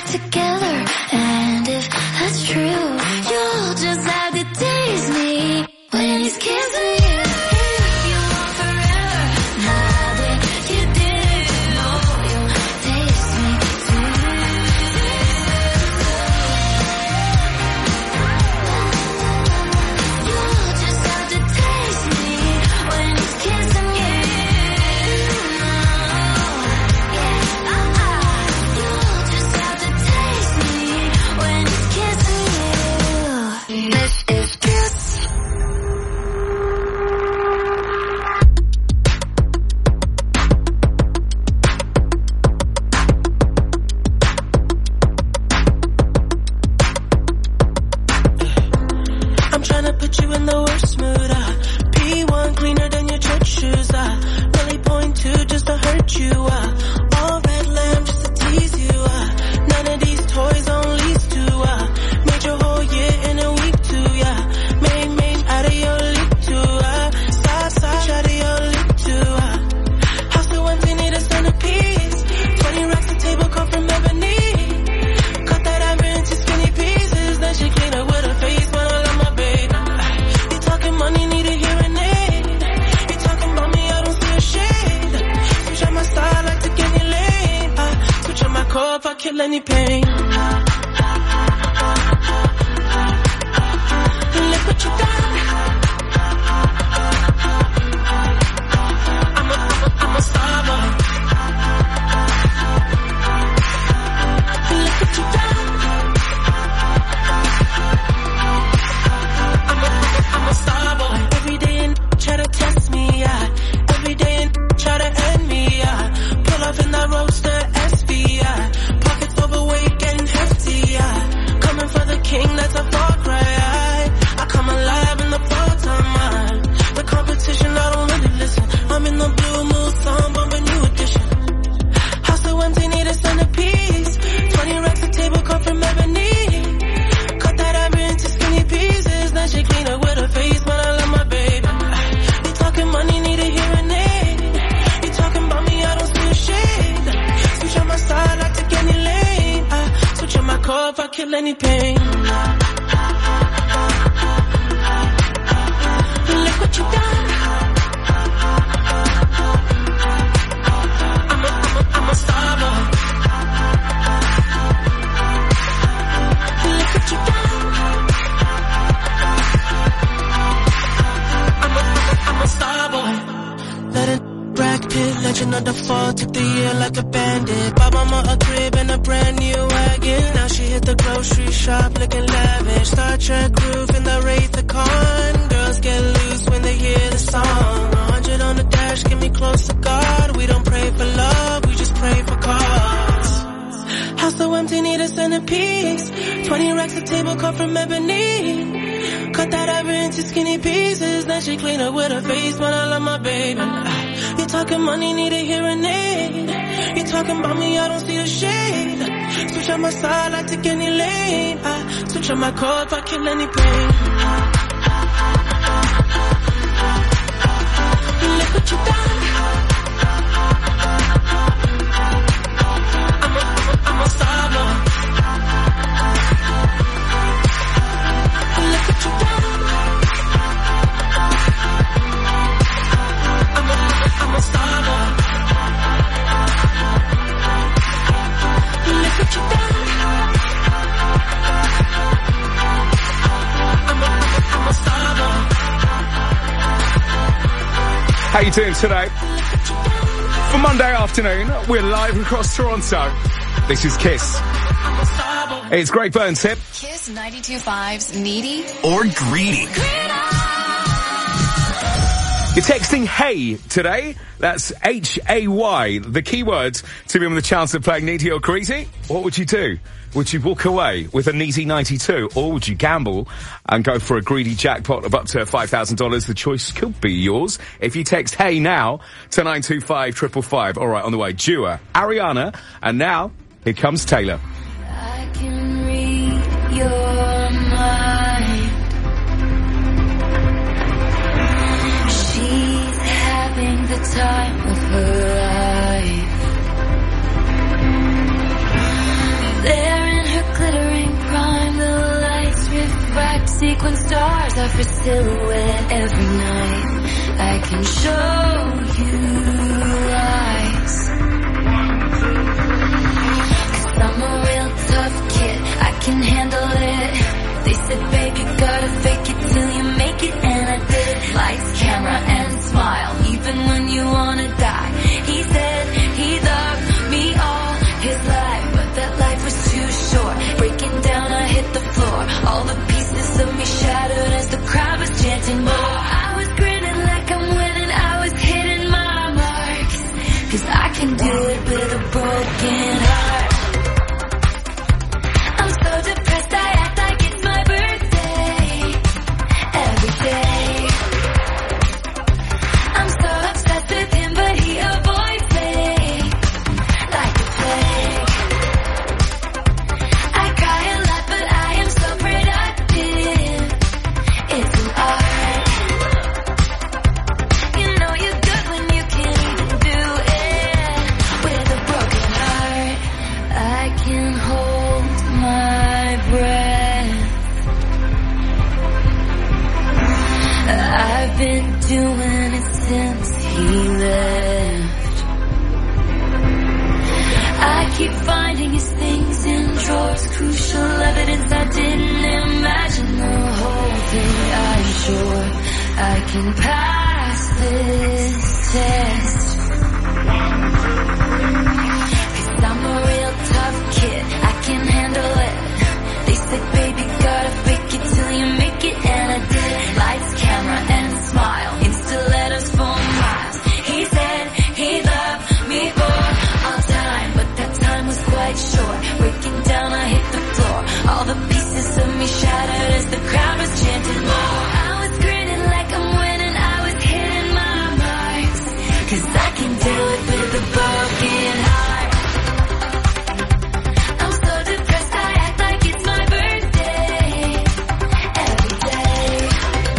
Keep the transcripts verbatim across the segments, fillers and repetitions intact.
together. And if that's true, you'll just have to taste me when he's kissing you. You want forever, now that you do, you'll taste me too. You'll just have to taste me when he's kissing you. This is Kiss. I'm tryna put you in the worst mood. Uh. P one cleaner than your church shoes. Uh. Really point two just to hurt you. Uh. All red lamb just to tease you. Uh. None of these toys on lease to. Uh. Made your whole year in a week too. Yeah. Main main out of your league too. Uh. Side side out of your league too. Uh. House so empty, need a centerpiece. Twenty racks of table come from ebony. Cut that amber into skinny pieces. Then she clean up with her face when I love my baby. You talking money, need a hearing aid. You talking about me, I don't see a shade. Switch on my side, like to get any lane. I switch on my core if I kill any pain. Look what you done. I'm a, I'm a, I'm a star boy. Look what you done. I'm a, I'm a star boy. Every day and try to test me, yeah. Every day and try to end me, yeah. Pull off in that roadster S V, yeah. Pockets overweight, getting hefty, yeah. Coming for the king, that's a far cry. I come alive in the fall time, man. The competition, I don't really listen. I'm in the blue mood, song, bumping new edition. House so empty, need a centerpiece. Twenty racks of table come from ebony. Cut that amber into skinny pieces. Then she clean up with her face when I love my baby. You talking money, need a hearing aid. You talking about me, I don't see a shade. Switch on my side, like to get any lane. I switch on my core if I kill any pain. Look what you done. I'm a, I'm a, I'm a star boy. Look what you done. I'm a, I'm a, I'm a star boy. Let it Brad Pitt, legend of the fall, took the year like a bandit. Bought mama a crib and a brand new wagon. Now she hit the grocery shop looking lavish. Star Trek roof in the Wraith the Con. Girls get loose when they hear the song. A hundred on the dash, get me close to God. We don't pray for love, we just pray for cause. House so empty, need a centerpiece. Twenty racks of table come from ebony. Cut that ever into skinny pieces. Then she clean up with her face when I love my baby. You talking money, need a hearing aid. You talking about me, I don't see a shade. Switch on my side, like to get any lane. I switch on my core if I kill any pain. Look what you done. I'm a, I'm a, I'm a star boy. Look what you done. I'm a, I'm a star boy. Look what you done. I'm a, I'm a star boy. How you doing today? For Monday afternoon, we're live across Toronto. This is Kiss. It's Greg Burns here. Kiss ninety-two point five's Needy or Greedy. You're texting Hey today. That's H A Y, the keywords to be on the chance of playing Needy or Greedy. What would you do? Would you walk away with a Needy ninety-two, or would you gamble and go for a greedy jackpot of up to five thousand dollars? The choice could be yours if you text Hey now to nine two five five five five. All right, on the way, Dua, Ariana, and now here comes Taylor. I can read your mind. She's having the time of her life. There sequin stars are for silhouette every night. I can show you lies. Cause I'm a real tough kid, I can handle it. They said, baby, gotta fake it till you make it, and I did. Lights, camera, and smile, even when you wanna die. He said he loved me all his life, but that life was too short. Breaking down, I hit the floor. All the pieces of me shattered as the crowd was chanting more. I was grinning like I'm winning, I was hitting my marks. Cause I can do it with a broken heart. I'm so depressed, I act like it's my birthday every day. I'm so obsessed with him, but he avoids me like a plague. I cry a lot, but I am so productive. It's an art. You know you're good when you can't even do it with a broken heart. I can hold my breath. I've been doing it since he left. I keep finding his things in drawers, crucial evidence I didn't imagine. The whole thing, I'm sure I can pass this test. Cause I'm a real tough kid, I can handle it. They said, baby, gotta fake it till you make it, and I did. Lights, camera, and smile, insta letters for miles. He said he loved me for all time, but that time was quite short. Breaking down, I hit the floor. All the pieces of me shattered as the crowd was chanting more. I was grinning like I'm winning, I was hitting my marks. Cause I can do it with a broken heart. I'm so depressed, I act like it's my birthday every day.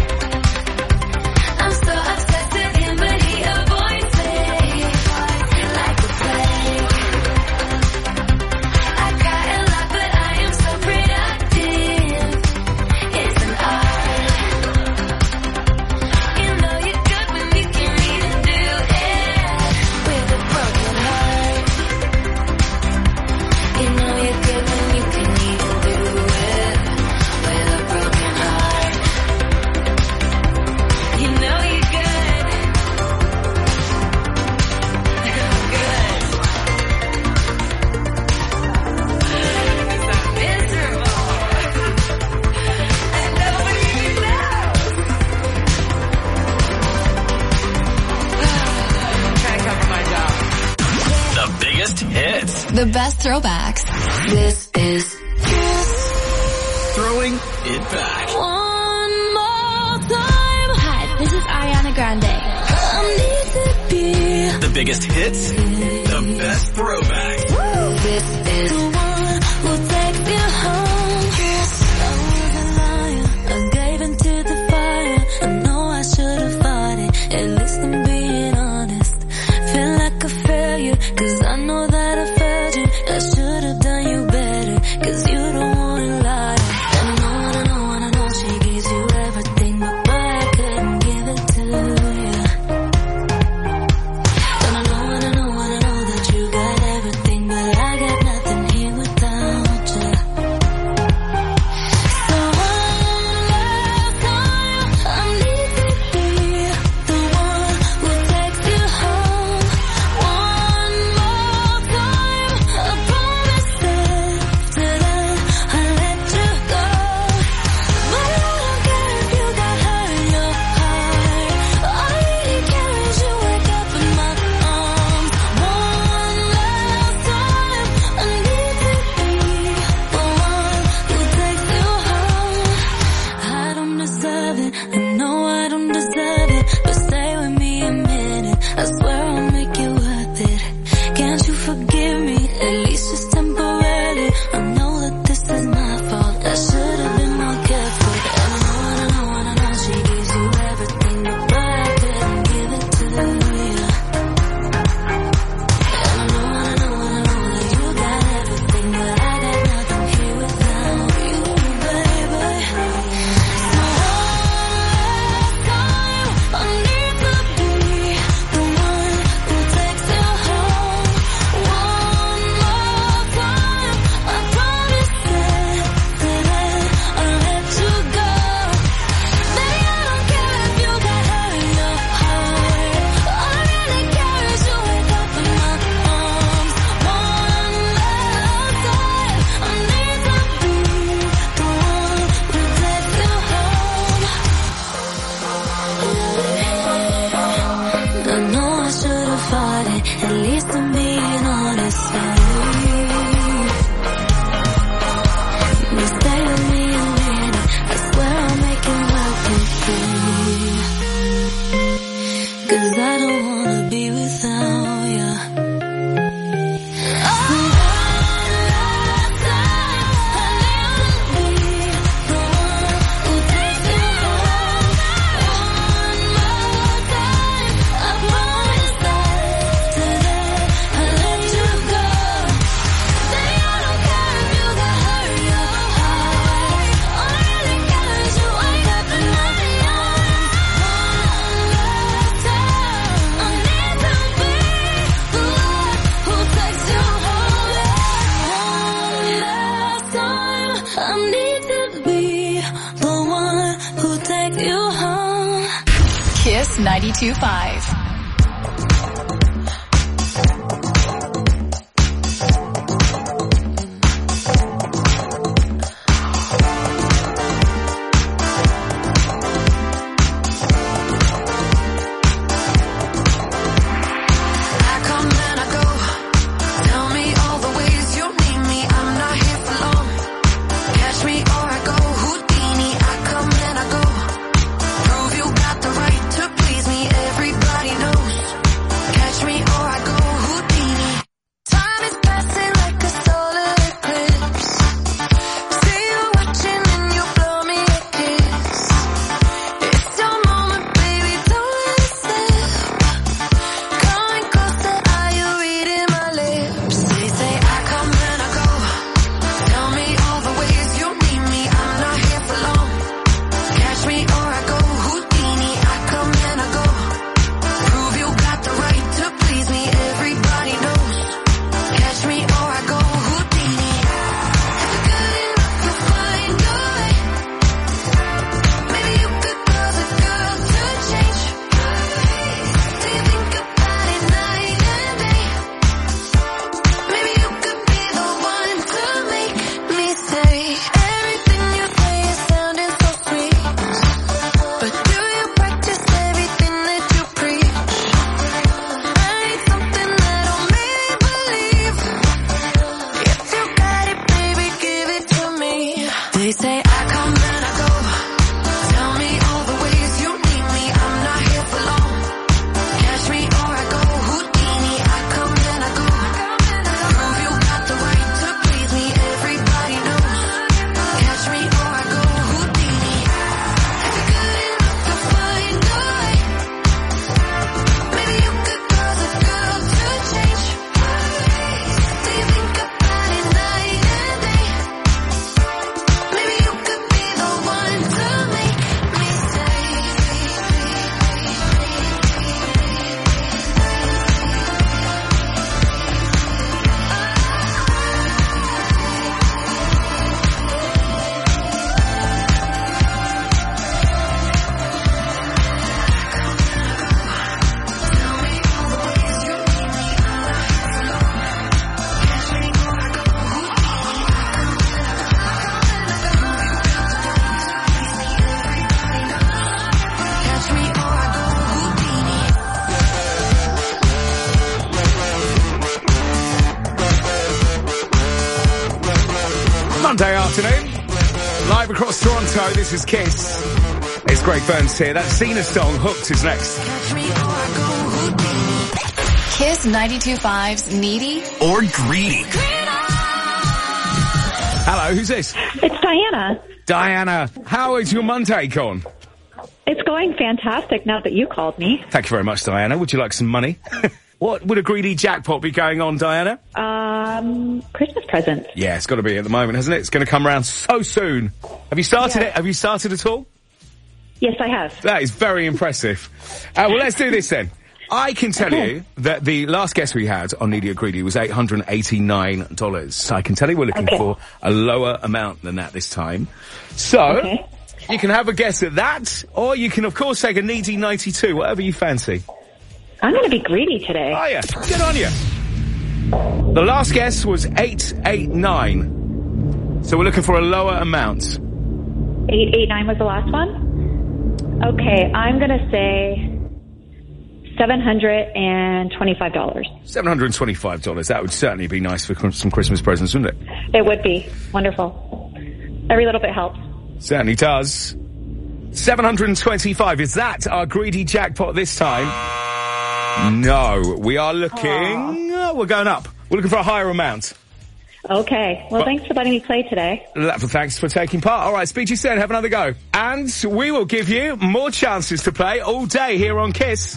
I'm so obsessed with him, but he avoids me like a plague. I cry a lot, but I am so productive. It's an art. You know you're good when you can't even do it with a broken heart. You know you're good when you can't even do it with a broken heart. You know you're good. I'm good. Because I'm miserable. And nobody even knows. Can't cover my job. The biggest hits. The best throwbacks. This is Throwing it back. one more time. Hi, this is Ariana Grande. I need to be. The biggest hits. The best throwbacks. This is the one who takes you home. Yes, I was a liar. I gave into the fire. I know I should have fought it. At least I'm being honest. Feel like a failure, cause I know that I failed you. I should have done you better, cause you don't wanna lie. I know, I know, I know she gives you everything, but boy, I couldn't give it to you. And I know, and I know, and I know that you got everything, but I got nothing. I need to be the one who takes you home. Kiss ninety-two point five. Monday afternoon, live across Toronto, this is Kiss. It's Greg Burns here. That Cena song, Hooked, is next. Kiss ninety-two point five's Needy or Greedy. Hello, who's this? It's Diana. Diana, how is your Monday gone? It's going fantastic now that you called me. Thank you very much, Diana. Would you like some money? What would a greedy jackpot be going on, Diana? Um, Christmas presents. Yeah, it's got to be at the moment, hasn't it? It's going to come around so soon. Have you started Yeah. it? Have you started at all? Yes, I have. That is very impressive. Uh, well, let's do this then. I can tell Okay. you that the last guest we had on Needy or Greedy was eight hundred eighty-nine dollars. I can tell you we're looking Okay. for a lower amount than that this time. So, Okay. you can have a guess at that, or you can, of course, take a Needy ninety-two, whatever you fancy. I'm going to be greedy today. Oh, yeah. Good on you. The last guess was eight eighty-nine. So we're looking for a lower amount. eight eighty-nine was the last one? Okay, I'm going to say seven hundred twenty-five dollars. seven hundred twenty-five dollars. That would certainly be nice for cr- some Christmas presents, wouldn't it? It would be. Wonderful. Every little bit helps. Certainly does. seven hundred twenty-five. Is that our greedy jackpot this time? No. We are looking... Oh, we're going up. We're looking for a higher amount. Okay. Well, Well- thanks for letting me play today. L- Thanks for taking part. All right, speak to you soon. Have another go. And we will give you more chances to play all day here on Kiss.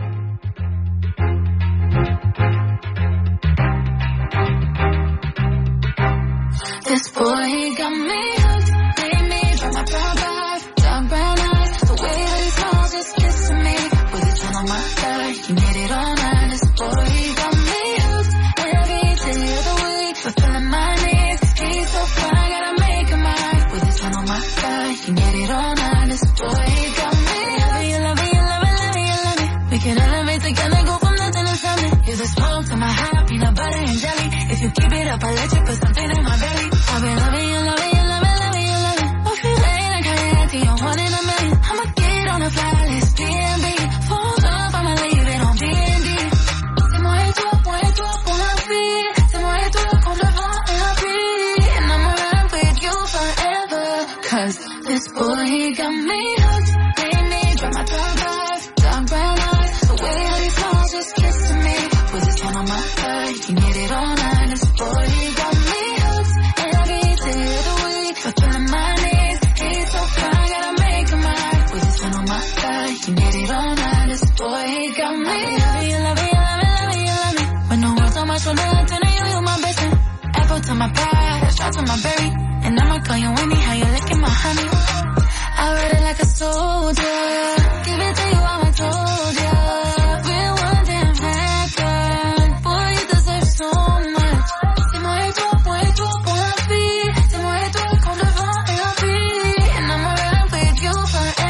This boy, he got me hooked. Made me drop my brown bag, dark brown eyes. The way that he smiles, just kissing me. With his hand on my back, he made it all night. This boy, he got me hooked. Every day of the week, fulfilling my needs. He's so fine, gotta make him my You keep it up, I let you put something in my belly. I've been loving you, loving you, loving, loving you, loving. I feel like I can't see you one in a million. I'ma get on a fly list, D M B. Falls up, I'ma leave it on D and D. C'est moi et toi, moi et toi pour la vie. C'est moi et toi qu'on devant la vie. And I'ma run with you forever. Cause this boy, he got me hooked. Made me drop my tongue off. Dark brown eyes, the way that he smiles, just kissing me. With his hand on my thigh, he made it all night. This boy, he got me hooked. Every day of the week, fulfilling my needs. He's so fine, gotta make him mine. With his hand on my thigh, he made it all night. This boy, he got me hooked. You love me, you love me, love me, you love me. When no words on my shoulder, I turn to you, you my best friend. Apple to my pie, a shot to my berry. And I'ma call you anyhow, you're licking my honey. I ride it like a soldier. Give it to you, how I told ya. We're one damn factor. Boy, you deserve so much. C'est moi et toi, moi et toi pour la vie. C'est moi et toi qu'on devant la vie. And I'ma run with you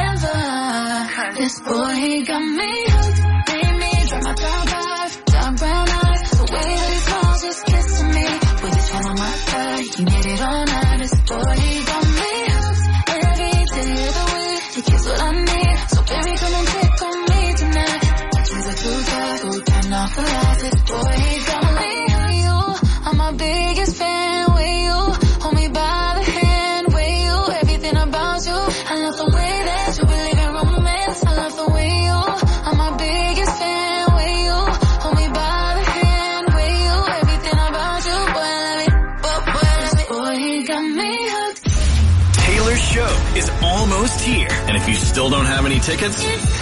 forever. This boy, he got me hooked. Made me drop my top off. Dark brown eyes, the way that he smiles, just kissing me. With his hand on my thigh, he made it all night. This boy, he got me hooked. Every day of the week, he gives what I need. So baby, come and take on me tonight. Things are too fast, so we cannot collapse. This boy, he got me hooked. You are my biggest fan. With you, hold me by the hand. With you, everything about you. I love the way that you believe in romance. I love the way you are my biggest fan. With you, hold me by the hand. With you, everything about you. Boy, I love it. Boy, boy, I love it. Boy, he got me hooked. Taylor's show is almost here. And if you still don't have any tickets,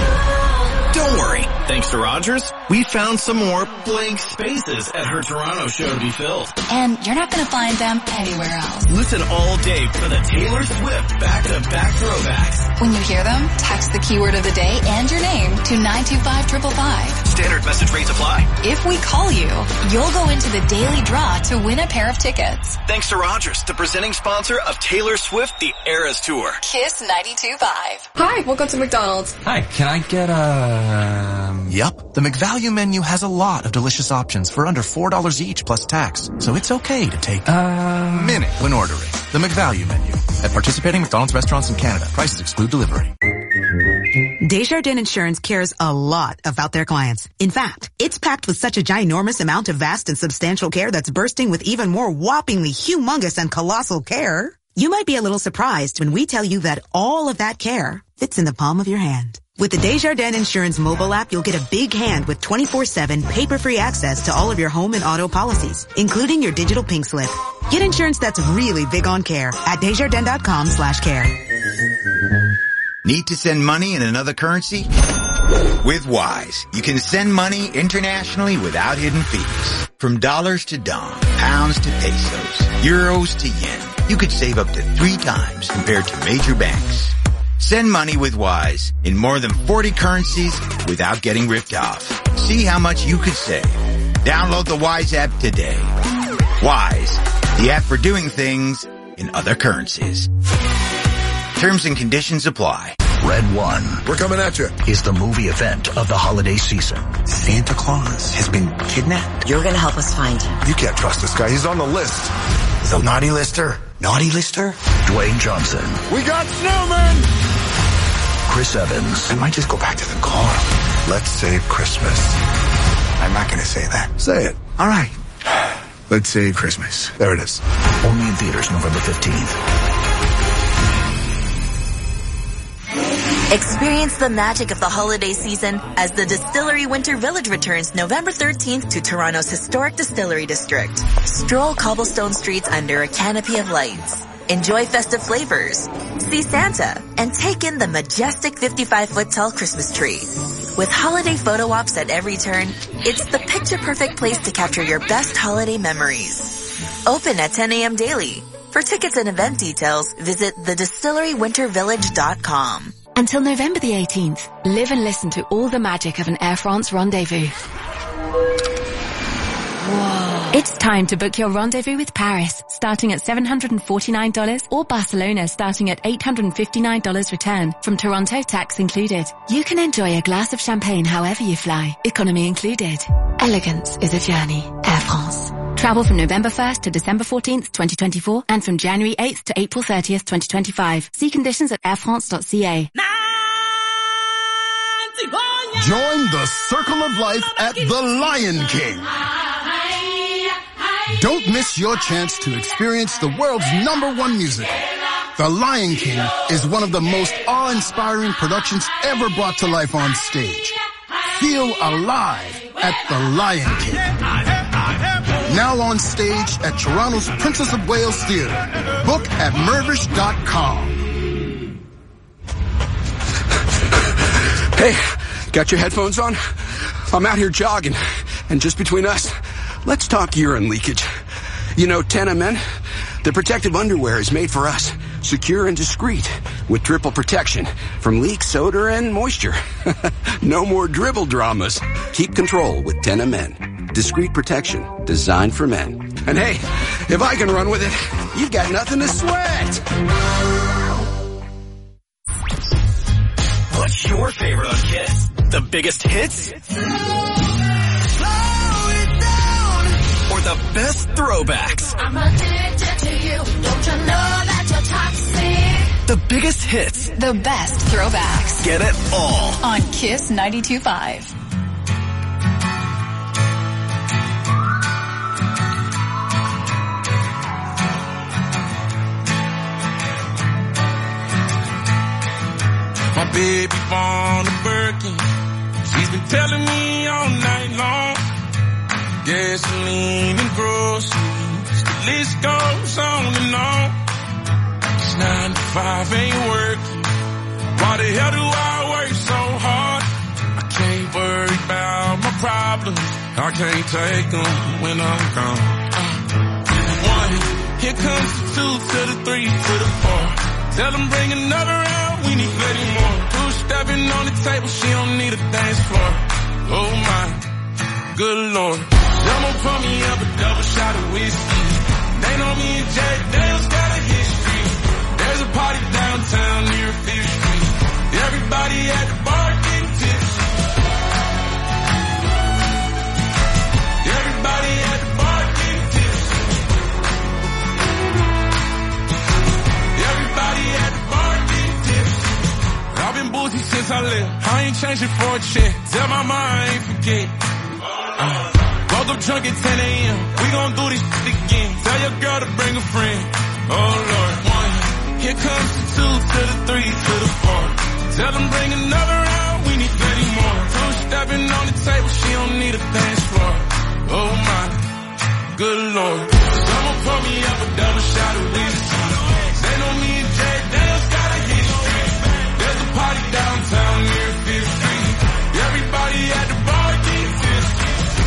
don't worry. Thanks to Rogers, we found some more blank spaces at her Toronto show to be filled. And you're not going to find them anywhere else. Listen all day for the Taylor Swift back-to-back throwbacks. When you hear them, text the keyword of the day and your name to nine two five five five five. Standard message rates apply. If we call you, you'll go into the daily draw to win a pair of tickets. Thanks to Rogers, the presenting sponsor of Taylor Swift, The Eras Tour. Kiss ninety-two point five. Hi, welcome to McDonald's. Hi, can I get a... Um... Yep, the McValue menu has a lot of delicious options for under four dollars each plus tax, so it's okay to take uh... a minute when ordering. The McValue menu. At participating McDonald's restaurants in Canada, prices exclude delivery. Desjardins Insurance cares a lot about their clients. In fact, it's packed with such a ginormous amount of vast and substantial care that's bursting with even more whoppingly humongous and colossal care. You might be a little surprised when we tell you that all of that care fits in the palm of your hand. With the Desjardins Insurance mobile app, you'll get a big hand with twenty-four seven paper-free access to all of your home and auto policies, including your digital pink slip. Get insurance that's really big on care at Desjardins.com slash care. Need to send money in another currency? With Wise, you can send money internationally without hidden fees. From dollars to dong, pounds to pesos, euros to yen, you could save up to three times compared to major banks. Send money with Wise in more than forty currencies without getting ripped off. See how much you could save. Download the Wise app today. Wise, the app for doing things in other currencies. Terms and conditions apply. Red One. We're coming at you. Is the movie event of the holiday season. Santa Claus has been kidnapped. You're gonna help us find him. You can't trust this guy. He's on the list. He's a naughty lister. Naughty lister? Dwayne Johnson. We got snowmen! Chris Evans. I might just go back to the car. Let's save Christmas. I'm not gonna say that. Say it. All right. Let's save Christmas. There it is. Only in theaters November fifteenth. Experience the magic of the holiday season as the Distillery Winter Village returns November thirteenth to Toronto's historic distillery district. Stroll cobblestone streets under a canopy of lights. Enjoy festive flavors. See Santa and take in the majestic fifty-five foot tall Christmas tree. With holiday photo ops at every turn, it's the picture-perfect place to capture your best holiday memories. Open at ten a.m. daily. For tickets and event details, visit the distillery winter village dot com. Until November the eighteenth, live and listen to all the magic of an Air France rendezvous. Whoa. It's time to book your rendezvous with Paris, starting at seven hundred forty-nine dollars, or Barcelona starting at eight hundred fifty-nine dollars return, from Toronto tax included. You can enjoy a glass of champagne however you fly, economy included. Elegance is a journey. Air France. Travel from November first to December fourteenth, twenty twenty-four, and from January eighth to April thirtieth, twenty twenty-five. See conditions at air france dot c a. Join the circle of life at the Lion King. Don't miss your chance to experience the world's number one musical. The Lion King is one of the most awe-inspiring productions ever brought to life on stage. Feel alive at the Lion King. Now on stage at Toronto's Princess of Wales Theatre. Book at mervish dot com. Hey, got your headphones on? I'm out here jogging, and just between us, let's talk urine leakage. You know, ten M N? The protective underwear is made for us, secure and discreet, with triple protection from leaks, odor, and moisture. No more dribble dramas. Keep control with ten M N. Discreet protection, designed for men. And hey, if I can run with it, you've got nothing to sweat. What's your favorite on Kiss? The biggest hits? Or the best throwbacks? I'm addicted to you. Don't you know that you're toxic? The biggest hits. The best throwbacks. Get it all. On Kiss ninety-two point five. My baby born a Birkin. She's been telling me all night long. Gasoline and groceries. The list goes on and on. It's nine to five ain't working. Why the hell do I work so hard? I can't worry about my problems. I can't take them when I'm gone. Uh, one, here comes the two to the three to the four. Tell them bring another round, we need plenty more. Two stepping on the table, she don't need a dance floor. Oh my, good lord. Someone pour me up a double shot of whiskey. They know me and Jack Dale's got a history. There's a party downtown near Fifth Street. Everybody at the bar getting tipsy. Everybody at the bar getting tipsy. Everybody at the bar getting tipsy. I've been boozy since I left. I ain't changing for a check. Tell my mom I ain't forget. Uh, woke up drunk at ten a.m. We gon' do this shit again. Tell your girl to bring a friend. Oh Lord, one. Here comes the two to the three to the four. Tell them bring another round. We need plenty more. Two stepping on the table. She don't need a dance floor. Oh my, good lord. Someone pour me up a double shot of whiskey. They know me and Jack Dale's got a history. There's a party downtown near Fifth Street. Everybody at the bar getting tipsy.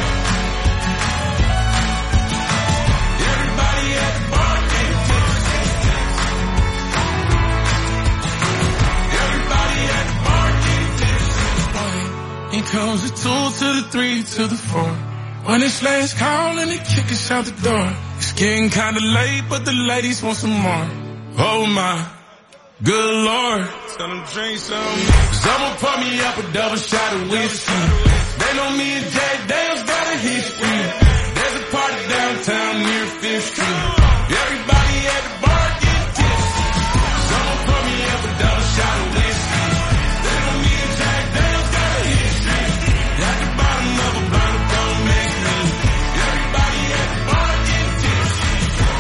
Everybody at the bar getting tipsy. Everybody at the bar getting tipsy. Here comes the two to the three to the four. When it's last call and they kick us out the door. It's getting kinda late, but the ladies want some more. Oh my, good lord. Tell them drink some. Someone pour me up a double shot of whiskey. They know me and Jack Dale's got a history. There's a party downtown near Fifth Street. Everybody at the bar getting tipsy. Someone pour me up a double shot of whiskey. They know me and Jack Dale's got a history. At the bottom of a bottle, don't make me. Everybody at the bar getting tipsy.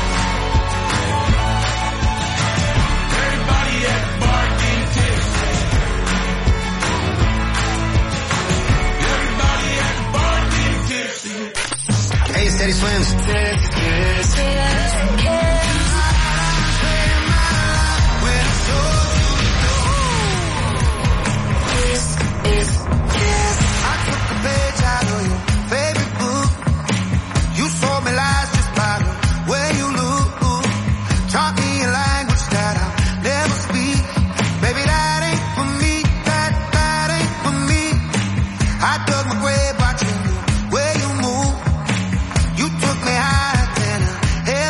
Everybody at the bar getting tipsy. Everybody at the bar getting tipsy. Hey, Steady Swims. Where you move, you took me higher than a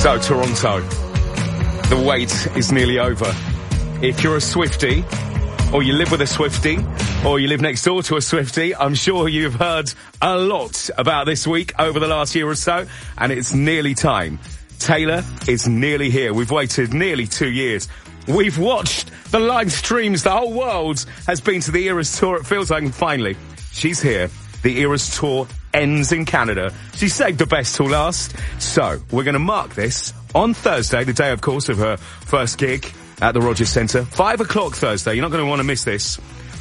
So, Toronto, the wait is nearly over. If you're a Swiftie, or you live with a Swiftie, or you live next door to a Swiftie, I'm sure you've heard a lot about this week over the last year or so, and it's nearly time. Taylor is nearly here. We've waited nearly two years. We've watched the live streams. The whole world has been to the Eras Tour. It feels like, and finally, she's here. The Eras Tour ends in Canada. She saved the best till last. So, we're going to mark this on Thursday, the day, of course, of her first gig at the Rogers Centre. Five o'clock Thursday. You're not going to want to miss this.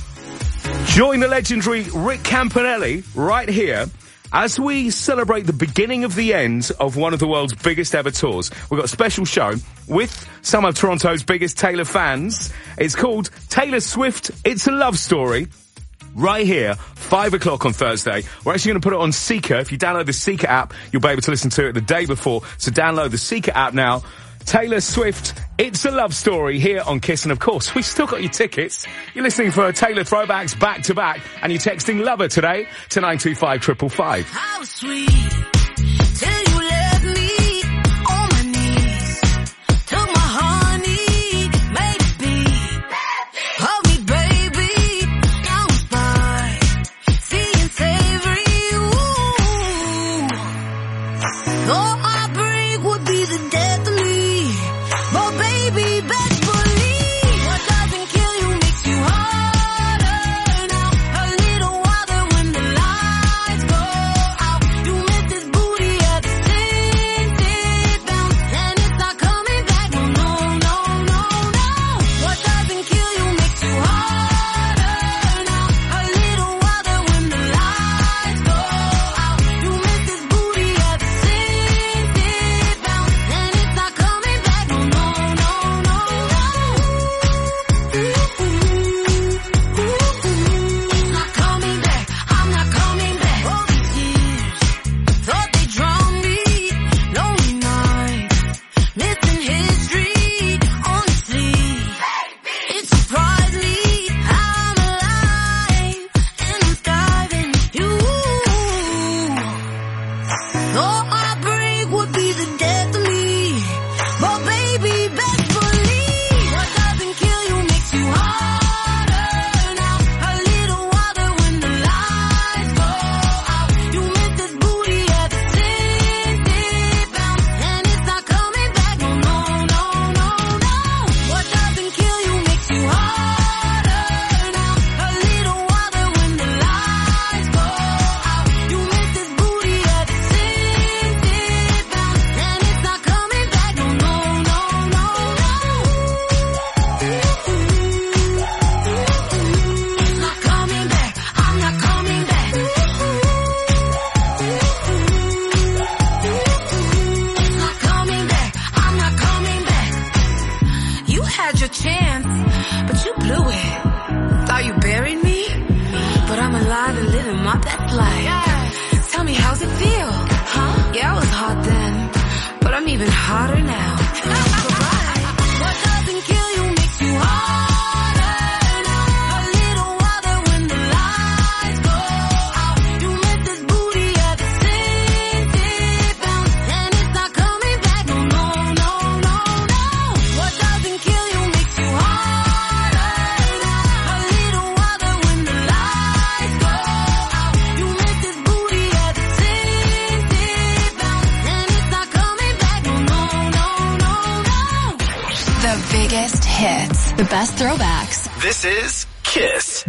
Join the legendary Rick Campanelli right here as we celebrate the beginning of the end of one of the world's biggest ever tours. We've got a special show with some of Toronto's biggest Taylor fans. It's called Taylor Swift, It's a Love Story. Right here, five o'clock on Thursday. We're actually going to put it on Seeker. If you download the Seeker app, you'll be able to listen to it the day before. So download the Seeker app now. Taylor Swift, It's a Love Story here on Kiss. And of course, we've still got your tickets. You're listening for Taylor throwbacks back to back. And you're texting Lover today to nine two five five five five. How sweet till you left me on my knees. Took my honey, made it be. Hug me, baby. Now I'm fine. Seeing savory. Ooh. Though heartbreak would be the death of me. But baby, best believe what doesn't kill you makes you harder. Now a little while when the lights go out, you miss this booty at the tinted bounce, and it's not coming back. No, no, no, no, no. What doesn't kill you makes you harder. Now a little while when the lights go out, you miss this booty at the tinted bounce, and it's not coming back. No, no, no, no, no. Not coming back. I'm not coming back. All these years thought they drowned me. Lonely nights, missing history. Honestly, it surprised me how I'm alive and I'm thriving. You, though heartbreak would be the death of me, but baby, best believe what doesn't kill you makes you harder. Now a little while when the lights go out, you miss this booty at the tinted bounce, and it's not coming back. No, no, no, no, no. What doesn't kill you makes you harder. Now a little while when the lights go out, you miss this booty at the tinted bounce, and it's not coming back. No, no, no, no, no. Not coming back. I'm not coming back. Not coming back. I'm not coming back. You had your chance, but you blew it. Thought you buried me, but I'm alive and living my best life. Tell me, how's it feel? Huh? Yeah, I was hot then, but I'm even hotter now. Goodbye. What doesn't kill you makes you harder. Now a little while when the lights go out, you miss this booty at the tinted bounce, and it's not coming back. No, no, no, no, no. What doesn't kill you makes you harder. Now a little while when the lights go out, you miss this booty at the tinted bounce, and it's not coming back. No, no, no, no, no. The biggest hits. The best throwbacks. This is Kiss.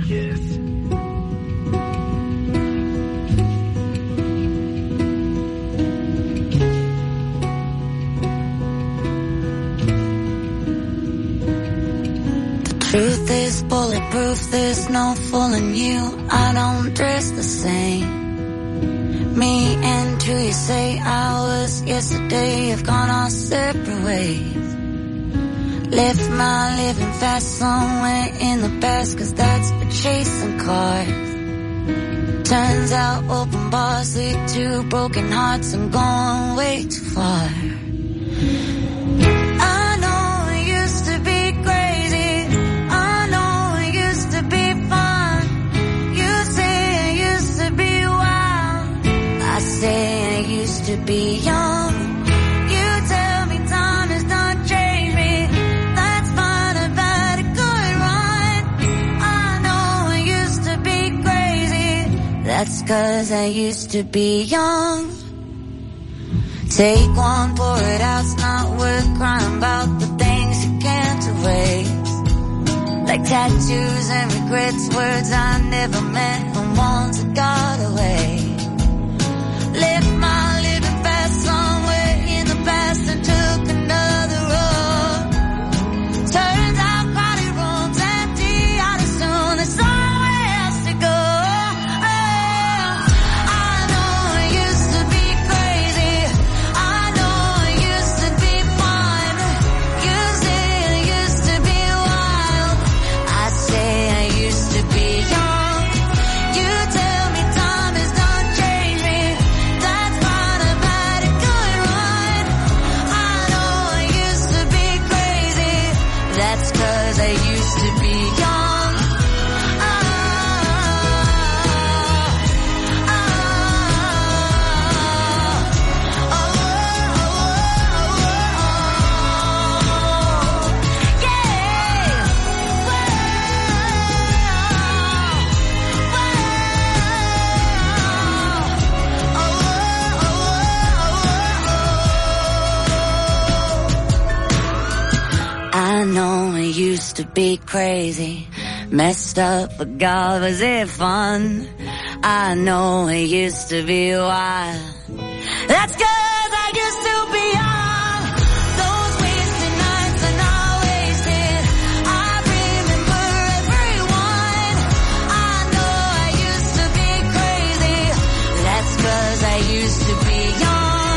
Truth is bulletproof, there's no fooling you. I don't dress the same. Me and who you say I was yesterday have gone our separate ways. Left my living fast somewhere in the past, cause that's for chasing cars. Turns out open bars lead to broken hearts. I'm going way too far. I know it used to be crazy. I know it used to be fun. You say it used to be wild. I say I used to be young. You tell me That's 'cause I used to be young. Take one, pour it out, it's not worth crying about the things you can't erase. Like tattoos and regrets, words I never meant, and ones that got away. Left my living fast somewhere in the past and took another road. Turns out crowded rooms empty out as soon as somewhere else to go. Used to be crazy, messed up, but God, was it fun? I know it used to be wild. That's 'cause I used to be young. Those wasted nights are not wasted. I remember everyone. I know I used to be crazy. That's 'cause I used to be young.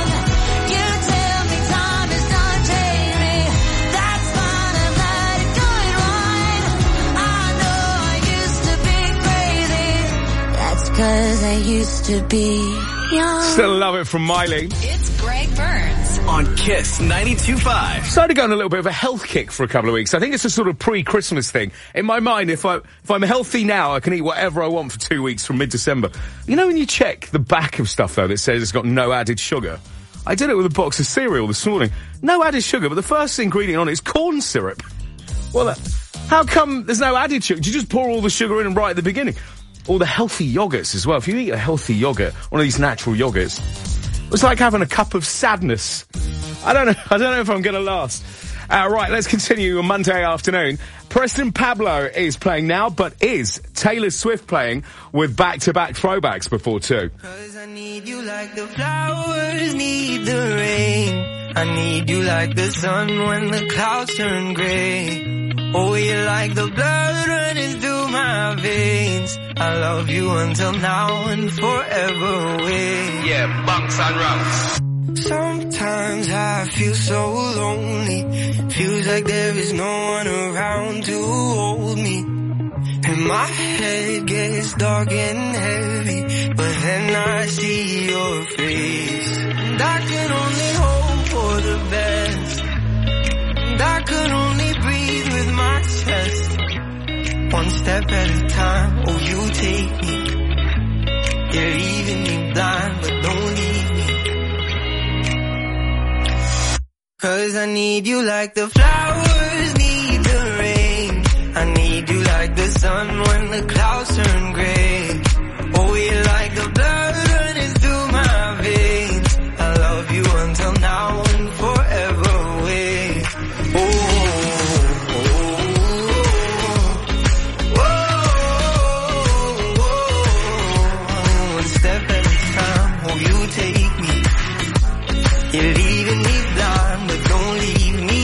You tell me time has done changed me. That's fine, I've had a good run. I know I used to be crazy. That's 'cause I used to be young. Still love it from Miley. It's Greg Burns on Kiss ninety-two point five. Started going a little bit of a health kick for a couple of weeks. I think it's a sort of pre-Christmas thing. In my mind, if, I, if I'm healthy now, I can eat whatever I want for two weeks from mid-December. You know when you check the back of stuff, though, that says it's got no added sugar? I did it with a box of cereal this morning. No added sugar, but the first ingredient on it is corn syrup. Well, uh, how come there's no added sugar? Do you just pour all the sugar in right at the beginning? All the healthy yogurts as well. If you eat a healthy yogurt, one of these natural yogurts, it's like having a cup of sadness. I don't know. I don't know if I'm going to last. Uh, right, let's continue on Monday afternoon. Preston Pablo is playing now, but is Taylor Swift playing with back-to-back throwbacks before two? 'Cause I need you like the flowers need the rain. I need you like the sun when the clouds turn gray. Oh, you're like the blood running through my veins. I love you until now and forever away. Yeah, bunks and rocks. Sometimes I feel so lonely. Feels like there is no one around to hold me. And my head gets dark and heavy, but then I see your face. And I can only hope for the best. And I could only breathe with my chest. One step at a time, oh you take me. You're leaving me blind, but don't leave me. 'Cause I need you like the flowers need the rain. I need you like the sun when the clouds turn gray. Oh, you're like the blood running through my veins. I love you until now and forever away. Oh, oh, oh, oh, oh. One step at a time, oh, you take me. You're leaving me blind, but don't leave me.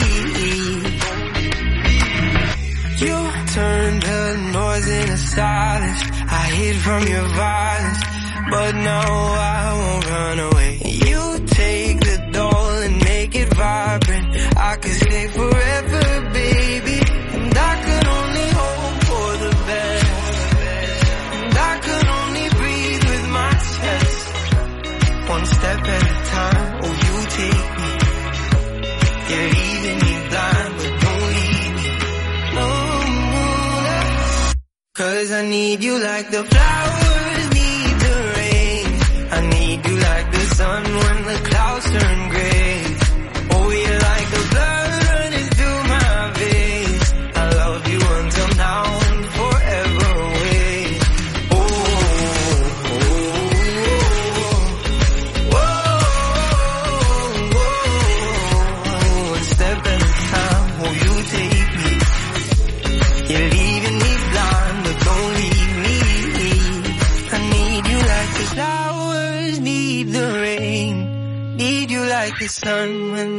You turned the noise into silence. I hid from your violence, but now I won't run away. You take the doll and make it vibrant. I could stay forever, baby. And I could only hope for the best. And I could only breathe with my chest. One step at a time, oh you take me. You're leaving me blind, but don't leave me. No, no. 'Cause I need you like the flowers need the rain. I need you like the sun when the clouds turn gray. Oh, you're like the blood running through my veins. I love you until now and forever away. Oh, oh, oh, oh.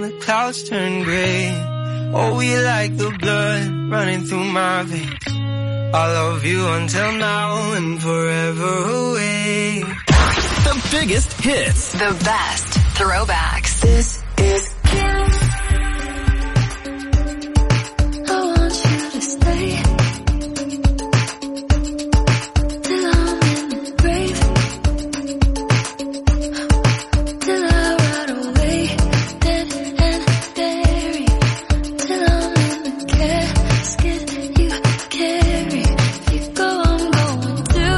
the clouds turn gray. Oh, we like the blood running through my veins. I love you until now and forever away. The biggest hits. The best throwbacks. This is Kiss. I want you to stay till I'm in the grave, till I ride away, dead and buried, till I'm in the casket you carry. If you go, I'm going too.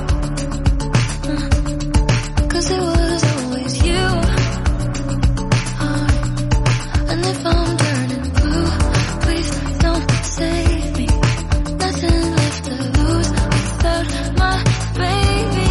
Cause it was always you. Uh, and if I'm turning blue, please don't save me. Nothing left to lose without my baby.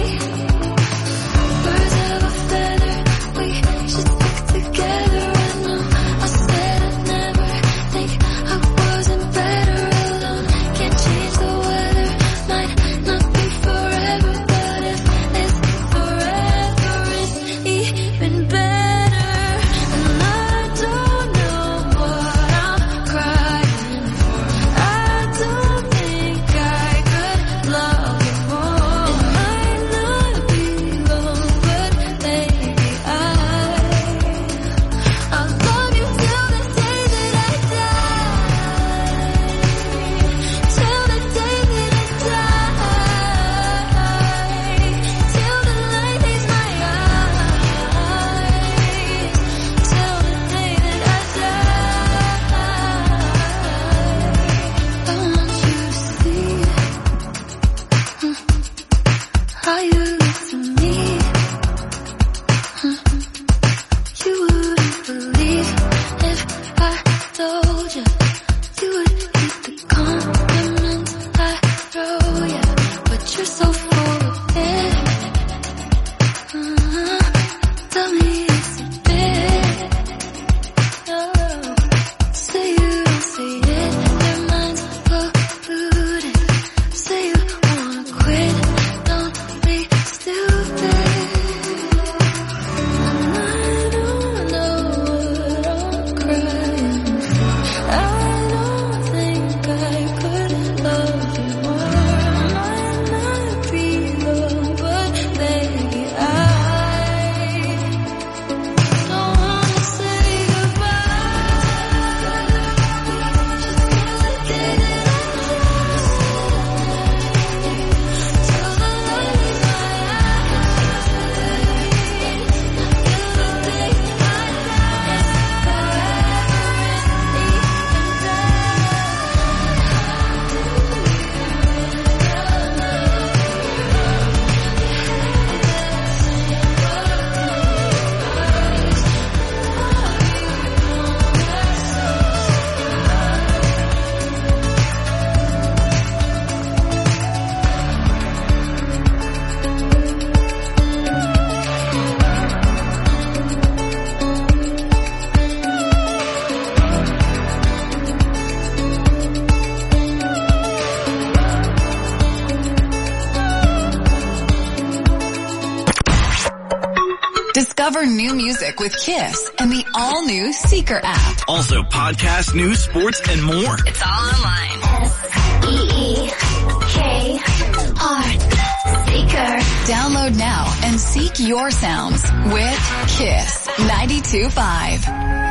Birds of a feather, we should stick together. I know I said I'd never think I wasn't better alone. Can't change the weather, might not be forever, but if it's forever, it's even better. And I don't know what I'm crying for. I don't think I could love you more. It might not be long, but maybe I I'll love you till the day that I die. Till the day that I die. Till the light leaves my eyes. Till the day that I die. I want you to see how you look to me. You wouldn't believe if I told you. You would hate the compliments I throw you, but you're so full of it. Uh-huh. Tell me it's a bit. Oh. Say you don't see it, your mind's polluted. Say you wanna quit, don't be stupid. And I don't know what I'm crying for. I don't think I could love you more. Might not be long, but maybe I don't wanna say goodbye. Just till the day that I till the light leaves my eyes. Till the day I die. Discover new music with Kiss and the all-new Seeker app. Also podcast, news, sports, and more. It's all online. E E K R Seeker. Download now and seek your sounds with Kiss ninety-two point five.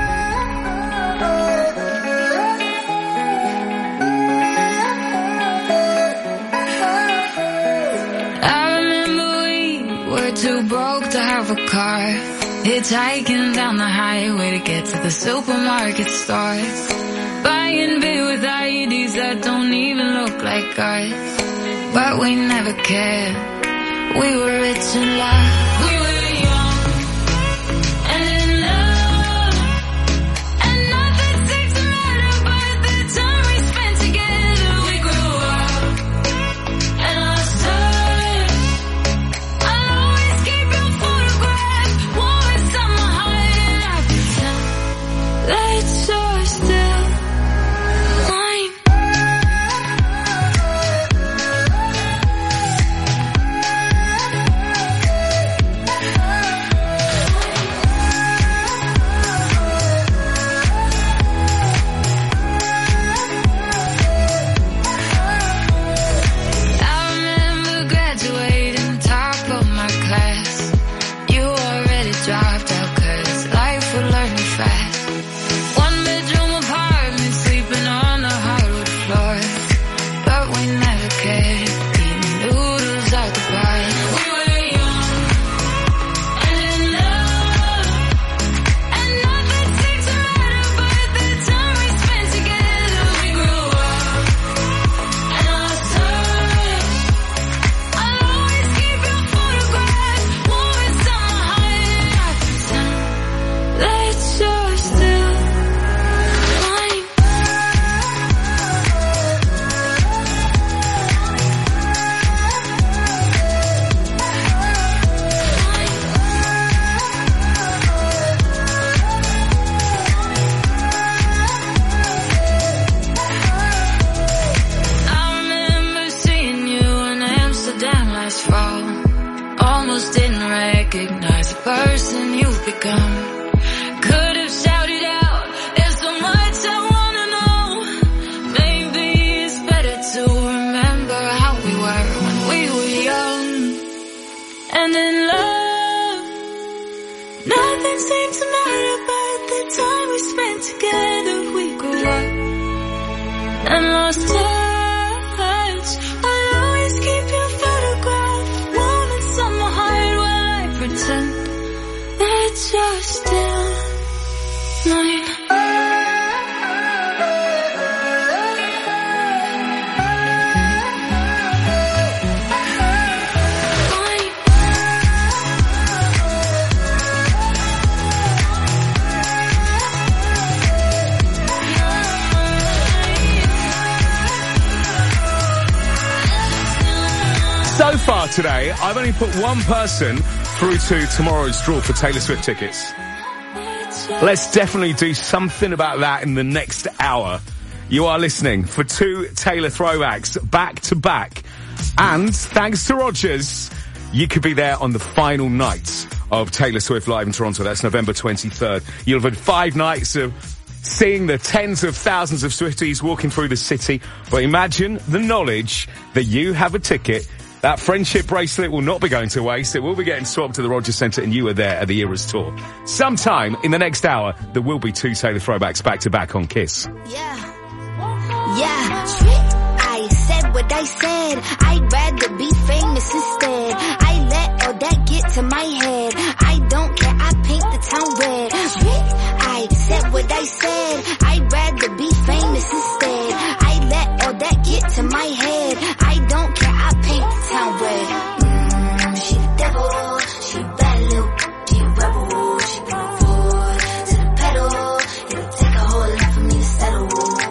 I remember we were too broke to have a car, hitchhiking down the highway to get to the supermarket stores, buying beer with I E Ds that don't even look like us. But we never cared. We were rich in love. We were young and in love, and nothing seemed to matter but the time we spent together. We grew up and lost touch. I'll always keep your photograph warm inside my heart, and I pretend that you're still mine. So far today, I've only put one person through to tomorrow's draw for Taylor Swift tickets. Let's definitely do something about that in the next hour. You are listening for two Taylor throwbacks back to back. And thanks to Rogers, you could be there on the final night of Taylor Swift Live in Toronto. That's November twenty-third. You'll have had five nights of seeing the tens of thousands of Swifties walking through the city. But imagine the knowledge that you have a ticket. That friendship bracelet will not be going to waste. It will be getting swapped to the Rogers Centre, and you are there at the Eras Tour. Sometime in the next hour, there will be two Taylor throwbacks back to back on Kiss. Yeah. Yeah. I said what I said. I'd rather be famous instead. I let all that get to my head. I don't care. I paint the town red. I said what I said. I'd rather be famous instead. I let all that get to my head. I don't care. I paint the town red. Mm, she the devil. She a bad little. She a rebel. She put her foot to the pedal. It'll take a whole lot for me to settle.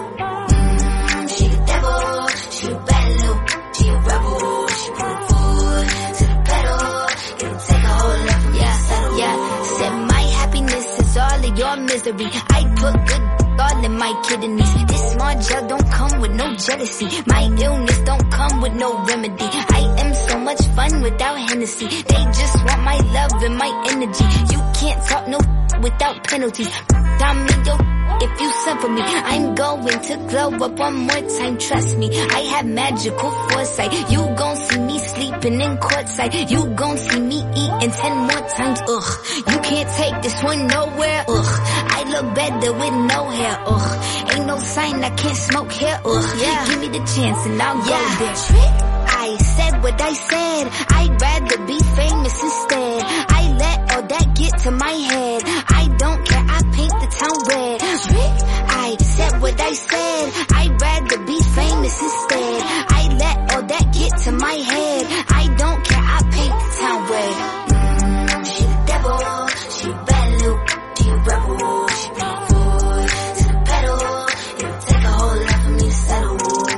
Mm, she the devil. She a bad little. She a rebel. She put her foot to the pedal. It'll take a whole lot for me to settle. Yeah, said my happiness is all of your misery. I put good all in my kidneys. This small gel don't come with no jealousy. My illness don't come with no remedy. I am so much fun without Hennessy. They just want my love and my energy. You can't talk no without penalties. Tell me yo, if you suffer me, I'm going to glow up one more time. Trust me, I have magical foresight. You gon' see me sleeping in courtside. You gon' see me eating ten more times. Ugh, you can't take this one nowhere. Ugh, I look better with no hair. Ugh, ain't no sign I can't smoke here. Ugh, yeah. Give me the chance and I'll yeah. go there. I said what I said. I'd rather be famous instead. I let all that get to my head. I don't care. I paint the town red. I said what I said. I'd rather be famous instead. I let all that get to my head. I don't care. I paint the town red. Mm, she the devil. She a bad little. She a rebel. She put her foot to the pedal. It'll take a whole lot for me to settle.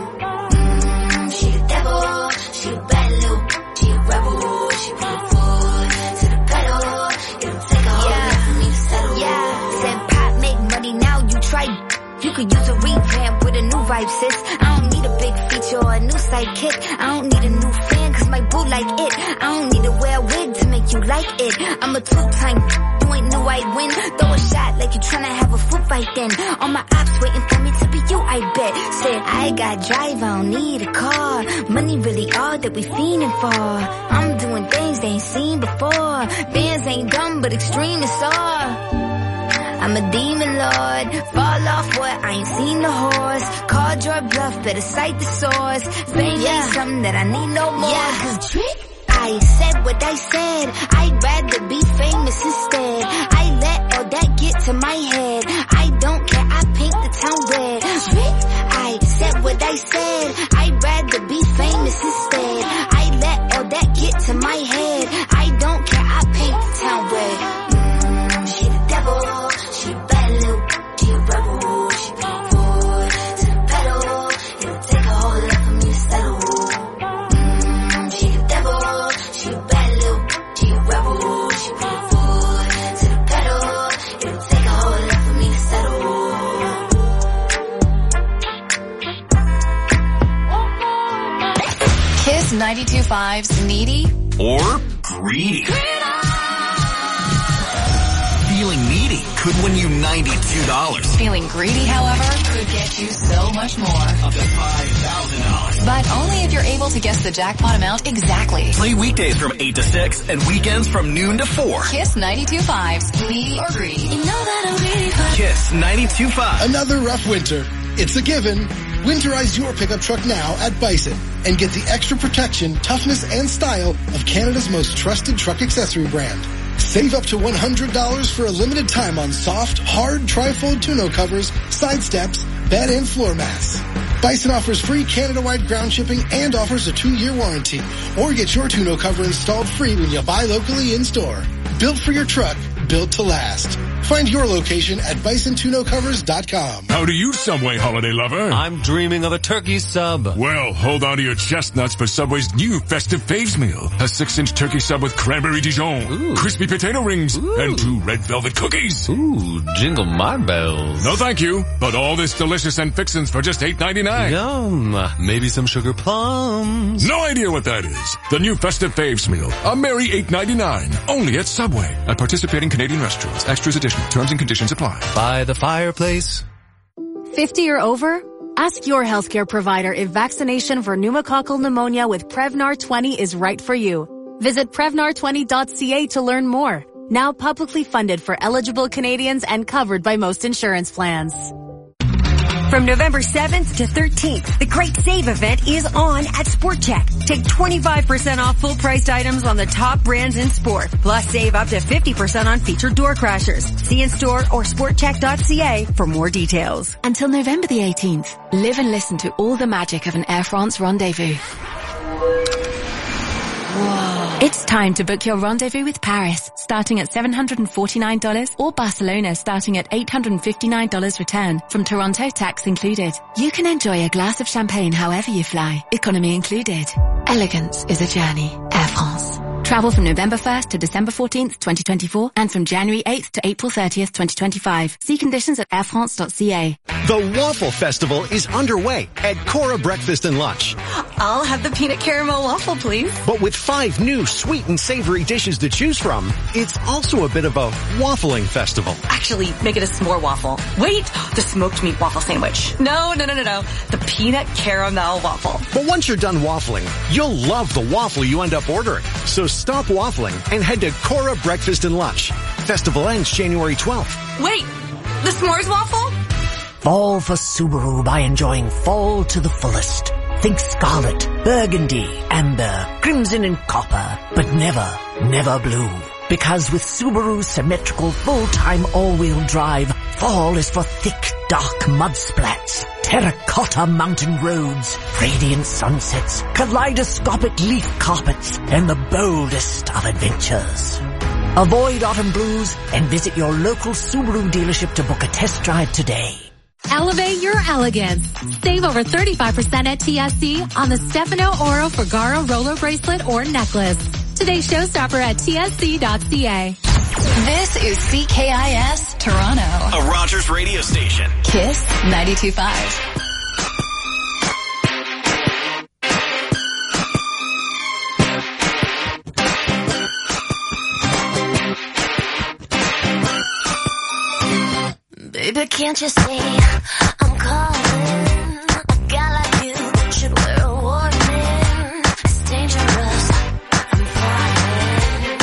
Mm, she the devil. She a bad little. She a rebel. She put her foot to the pedal. It'll take a whole yeah. lot for me to settle. Yeah, said pop make money now. You try. You could use a revamp with a new vibe, sis. I don't need a big feature or a new sidekick. I don't need a new fan cause my boo like it. I don't need to wear a wig to make you like it. I'm a two-time, you ain't knew I'd win. Throw a shot like you tryna have a foot fight then. All my ops waiting for me to be you, I bet. Said I got drive, I don't need a car. Money really all that we fiending for. I'm doing things they ain't seen before. Bands ain't dumb but extreme is all. I'm a demon lord, fall off what, I ain't seen the horse. Called your bluff, better cite the source. Fame yeah. ain't something that I need no more. Yeah, cause I said what I said, I'd rather be famous instead. I let all that get to my head. I don't care, I paint the town red. I said what I said, I'd rather be famous instead. I let all that get to my head. I don't care, I paint the town red. Mm, she the devil. She a bad little, she a rebel. She put her foot to the pedal. It'll take a whole lot for me to settle. Mm, she the devil. She a bad little, she a rebel. She put her foot to the pedal. It'll take a whole lot for me to settle. Kiss ninety-two point five's Needy or Greedy. Feeling needy could win you ninety-two dollars. Feeling greedy, however, could get you so much more. Up to five thousand dollars. But only if you're able to guess the jackpot amount exactly. Play weekdays from eight to six and weekends from noon to four. Kiss ninety-two point five's Needy or Greedy. You know that I'm really fun. Kiss ninety-two point five. Another rough winter. It's a given. Winterize your pickup truck now at Bison and get the extra protection, toughness, and style of Canada's most trusted truck accessory brand. Save up to one hundred dollars for a limited time on soft, hard tri-fold tonneau covers, side steps, bed and floor mats. Bison offers free Canada-wide ground shipping and offers a two-year warranty. Or get your tonneau cover installed free when you buy locally in-store. Built for your truck, built to last. Find your location at bison tuno covers dot com. How do you, Subway holiday lover? I'm dreaming of a turkey sub. Well, hold on to your chestnuts for Subway's new festive faves meal. A six-inch turkey sub with cranberry Dijon, Ooh. crispy potato rings, Ooh. and two red velvet cookies. Ooh, jingle my bells. No thank you, but all this delicious and fixins for just eight ninety-nine. Yum. Maybe some sugar plums. No idea what that is. The new festive faves meal. A merry eight ninety-nine. Only at Subway. At participating Canadian restaurants. Extras additional. Terms and conditions apply. By the fireplace. fifty or over? Ask your healthcare provider if vaccination for pneumococcal pneumonia with Prevnar twenty is right for you. Visit prevnar twenty dot c a to learn more. Now publicly funded for eligible Canadians and covered by most insurance plans. From November seventh to thirteenth, the Great Save event is on at Sport Chek. Take twenty-five percent off full-priced items on the top brands in sport. Plus save up to fifty percent on featured door crashers. See in store or sport chek dot c a for more details. Until November the eighteenth, live and listen to all the magic of an Air France rendezvous. Whoa. It's time to book your rendezvous with Paris, starting at seven hundred forty-nine dollars, or Barcelona starting at eight hundred fifty-nine dollars return, from Toronto tax included. You can enjoy a glass of champagne however you fly, economy included. Elegance is a journey. Air France. Travel from November first to December fourteenth, twenty twenty-four, and from January eighth to April thirtieth, twenty twenty-five. See conditions at air france dot c a. The Waffle Festival is underway at Cora Breakfast and Lunch. I'll have the peanut caramel waffle, please. But with five new sweet and savory dishes to choose from, it's also a bit of a waffling festival. Actually, make it a s'more waffle. Wait, the smoked meat waffle sandwich. No, no, no, no, no. The peanut caramel waffle. But once you're done waffling, you'll love the waffle you end up ordering. So stop waffling and head to Cora Breakfast and Lunch. Festival ends January twelfth. Wait, the s'mores waffle? Fall for Subaru by enjoying fall to the fullest. Think scarlet, burgundy, amber, crimson and copper, but never, never blue. Because with Subaru's symmetrical full-time all-wheel drive, fall is for thick, dark mud splats, terracotta mountain roads, radiant sunsets, kaleidoscopic leaf carpets, and the boldest of adventures. Avoid autumn blues and visit your local Subaru dealership to book a test drive today. Elevate your elegance. Save over thirty-five percent at T S C on the Stefano Oro Fergaro roller bracelet or necklace. Today's showstopper at T S C dot c a. This is C K I S Toronto. A Rogers radio station. Kiss ninety-two point five. Baby, can't you see I'm calling? A guy like you should wear a warning. It's dangerous. I'm falling.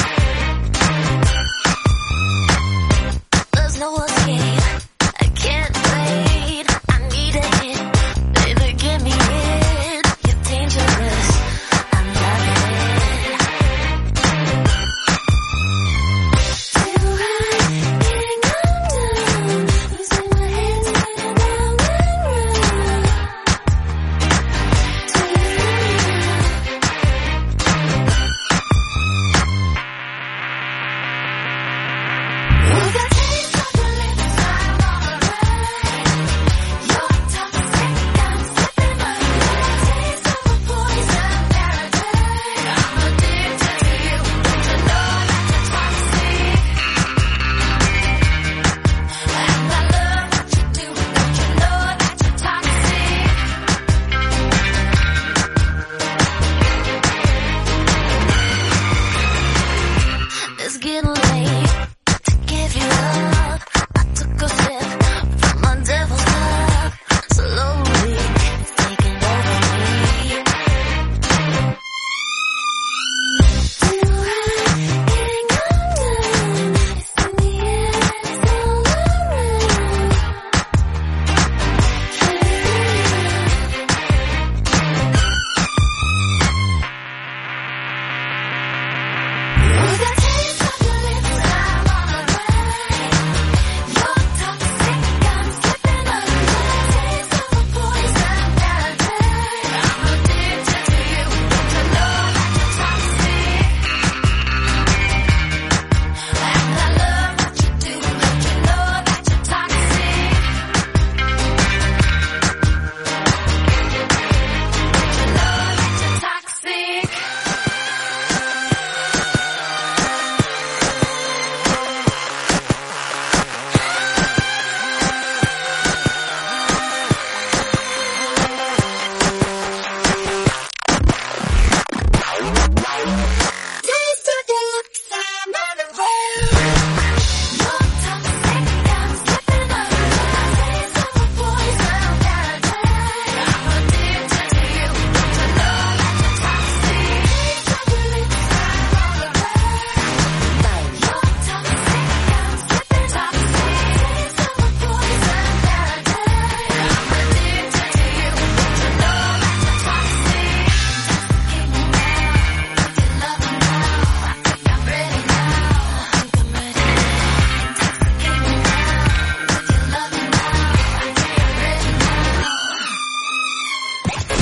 There's no escape. I can't wait. I need a hit. Baby, give me it. You're dangerous. I'm loving it. Too right, getting undone. Losing my head,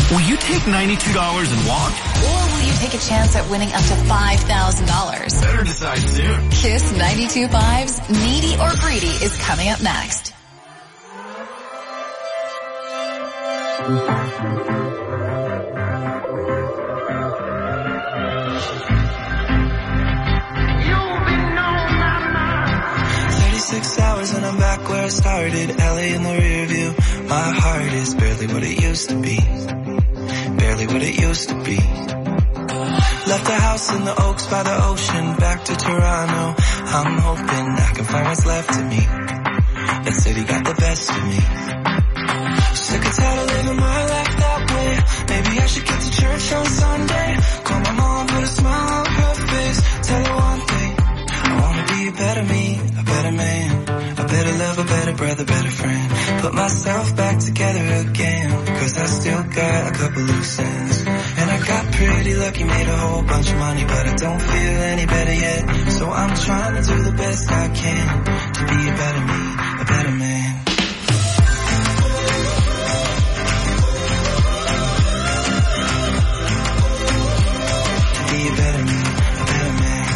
Will you take ninety-two dollars and walk? Or will you take a chance at winning up to five thousand dollars? Better decide soon. Kiss ninety-two point five's Needy or Greedy is coming up next. thirty-six hours and I'm back where I started. L A in the rear view. My heart is barely what it used to be. Barely what it used to be. Left a house in the Oaks by the ocean. Back to Toronto. I'm hoping I can find what's left of me. That city got the best of me. Sick and tired of living my life that way. Maybe I should get to church on Sunday. Call my mom, put a smile on her face. Tell her one thing. I wanna be a better me, a better man, a better lover, better brother, better friend. Put myself back together again, cause I still got a couple loose ends. And I got pretty lucky, made a whole bunch of money, but I don't feel any better yet. So I'm trying to do the best I can, to be a better me, a better man. To be a better me, a better man.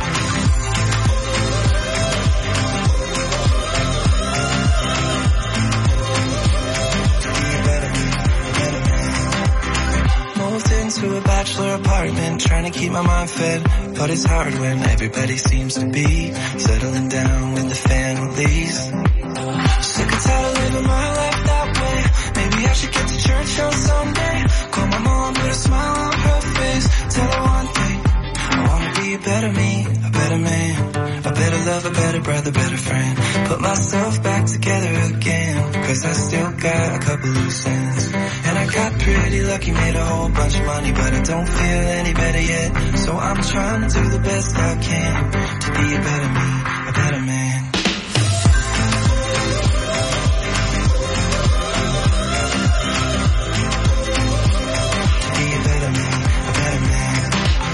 To a bachelor apartment, trying to keep my mind fed, but it's hard when everybody seems to be settling down with the families. Sick and tired of living my life that way. Maybe I should get to church on Sunday. Call my mom, put a smile on her face. Tell her one thing. I wanna be a better me, a better man, a better lover, better brother, better friend. Put myself back together again, cause I still got a couple loose ends. And I got pretty lucky, made a whole bunch of money, but I don't feel any better yet. So I'm trying to do the best I can, to be a better me, a better man. To be a better me, a better man.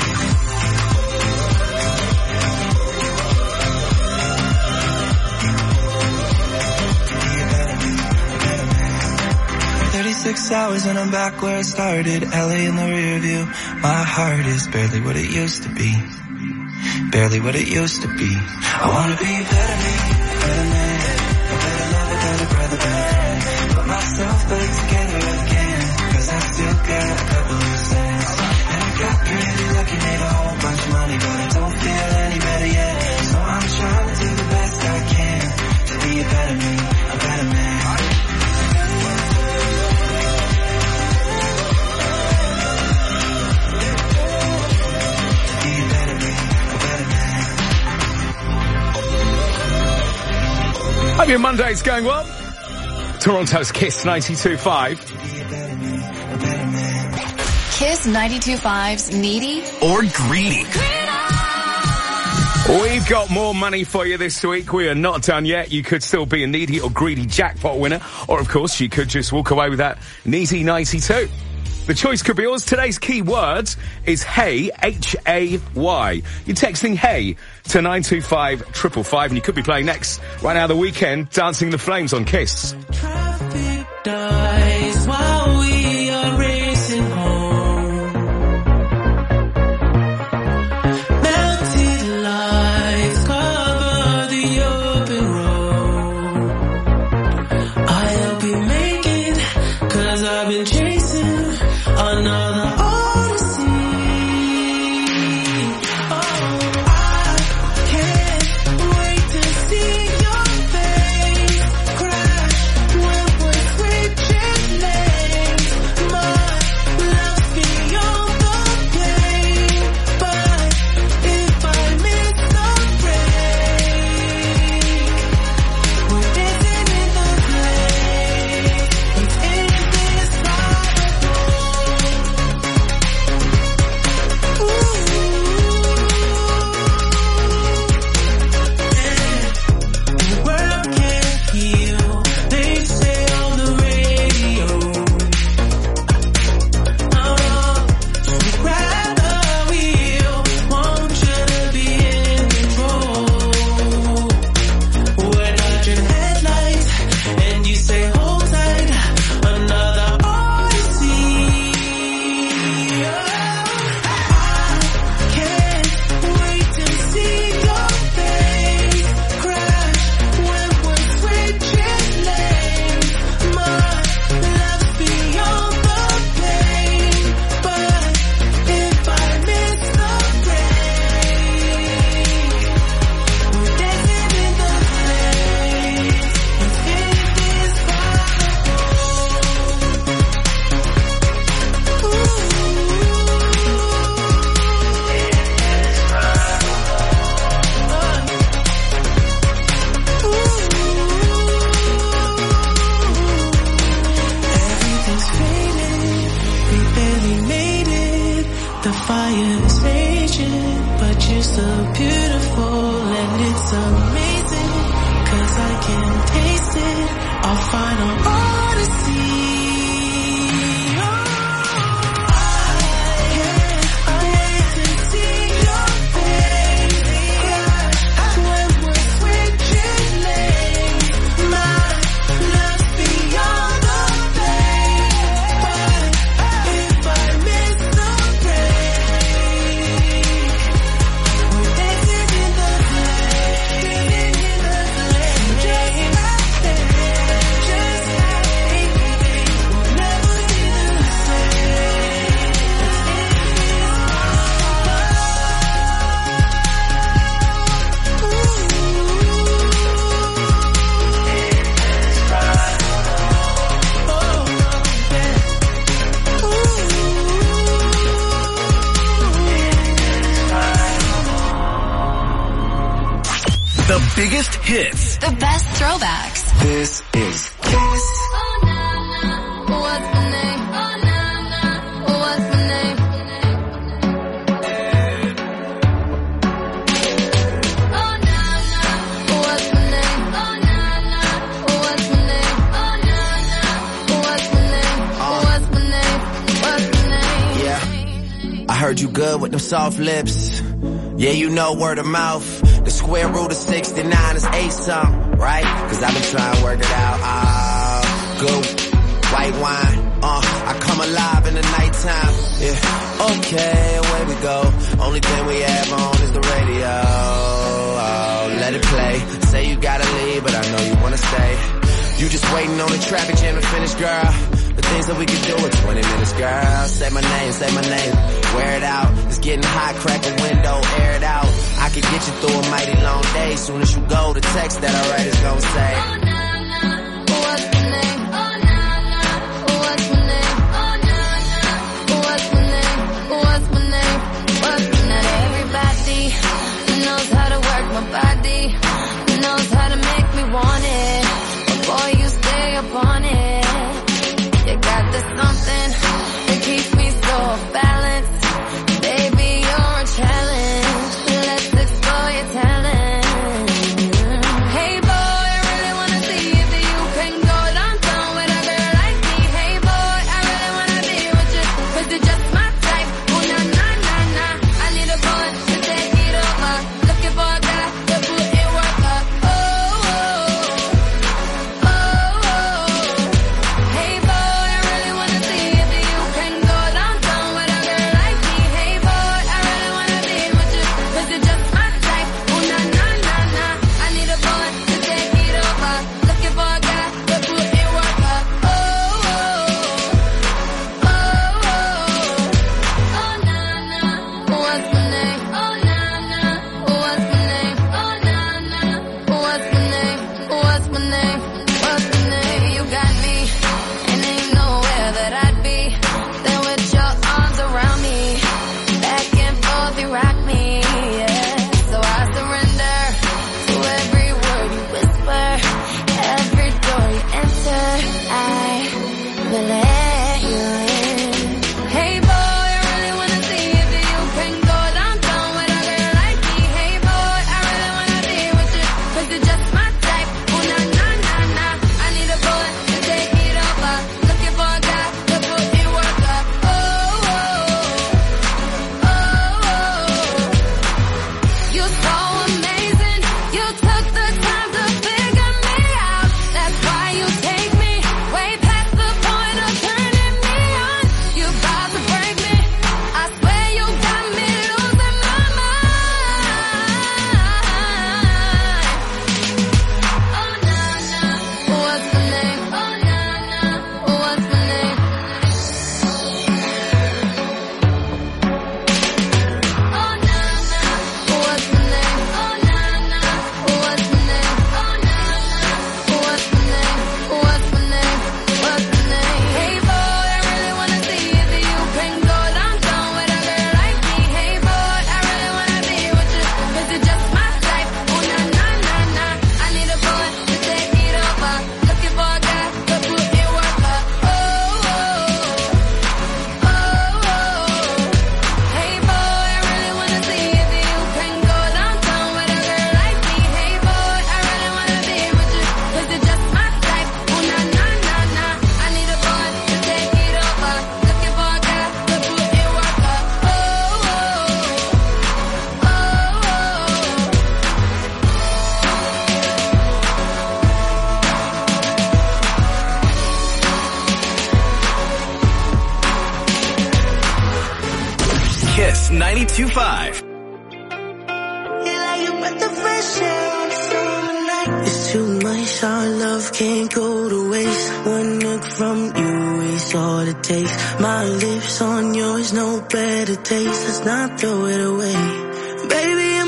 thirty-six hours and I'm back where I started. L A in the rear view. My heart is barely what it used to be. Barely what it used to be. I wanna be a better me, a better man, a better lover, better brother, better friend. Put myself back together again, cause I still got a couple loose ends. And I got pretty lucky, made a whole bunch of money, but I don't feel any better yet. So I'm trying to do the best I can, to be a better me, a better man. Hope your Monday's going well. Toronto's Kiss ninety-two point five. Kiss ninety-two point five's Needy or Greedy. We've got more money for you this week. We are not done yet. You could still be a Needy or Greedy jackpot winner. Or, of course, you could just walk away with that Needy ninety-two. The choice could be yours. Today's key word is Hey, H A Y. You're texting Hey to nine two five five five, and you could be playing next. Right now, The Weekend, Dancing the Flames on Kiss. Traffic dies while we are racing home. Melted lights cover the open road. I'll be making, cause I've been chasing another odyssey. Oh, I can't wait to see your face crash when we're switching lanes. My love's beyond the pain, but if I miss the break, we're dancing in the place. It's in this life. fire is raging, but you're so beautiful and it's amazing, 'cause I can taste it, our final odyssey. The biggest hits. The best throwbacks. This is Kiss. Oh, nah, nah. What's my name? Oh, nah, nah. What's my name? Oh, nah, nah. What's my name? Oh, nah, nah. What's my name? Oh, nah, nah. What's my name? What's my name? What's my name? Yeah. I heard you good with them soft lips. Yeah, you know word of mouth. The square root of sixty-nine is eight something, right? 'Cause I've been trying to work it out. Ah, good white wine. Uh, I come alive in the nighttime. Yeah, okay, away we go. Only thing we have on is the radio. Oh, let it play. Say you gotta leave, but I know you wanna stay. You just waiting on the traffic jam to finish, girl. The things that we could do in twenty minutes, girl. Say my name, say my name. Wear it out. It's getting hot, crack a window, air it out. I could get you through a mighty long day. Soon as you go, the text that I write is gonna say, Oh, nah, nah. What's my name? Oh, nah, nah. What's my name? Oh, nah, nah. What's my name? What's my name? What's my name? Everybody knows how to work my body, knows how to make me want it. But boy, you stay up on it. You got this something that keeps me so balanced. Baby, you're a challenge. Let's explore your talent. Hey boy, I really wanna ninety-two point five. It's too much, our love can't go to waste. One look from you is all it takes. My lips on yours, no better taste. Let's not throw it away. Baby,